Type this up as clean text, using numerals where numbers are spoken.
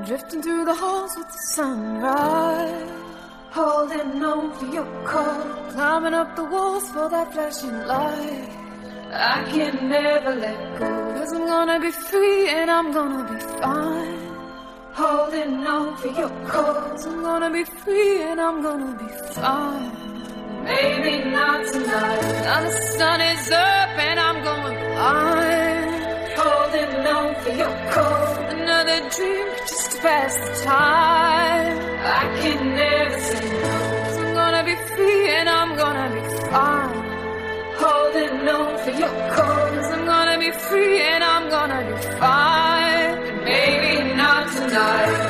drifting through the halls with the sunrise, holding on for your call, climbing up the walls for that flashing light. I can never let go, 'cause I'm gonna be free and I'm gonna be fine. Holding on for your cause, I'm gonna be free and I'm gonna be fine. Maybe not tonight, now the sun is up and I'm going blind. Holding on for your cause, another drink just to pass the time. I can never say no, 'cause I'm gonna be free and I'm gonna be fine. Holding on for your cause, I'm gonna be free and I'm gonna be fine. And maybe not tonight.